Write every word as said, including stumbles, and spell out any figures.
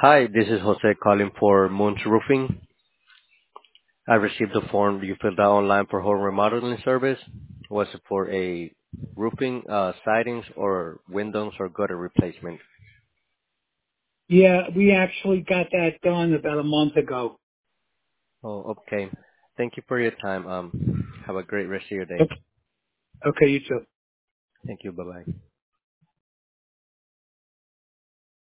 Hi, this is Jose calling for Moon's Roofing. I received the form you filled out online for home remodeling service. Was it for a roofing, uh, sidings, or windows or gutter replacement? Yeah, we actually got that done about a month ago. Oh, okay. Thank you for your time. Um, have a great rest of your day. Okay, okay, you too. Thank you. Bye bye.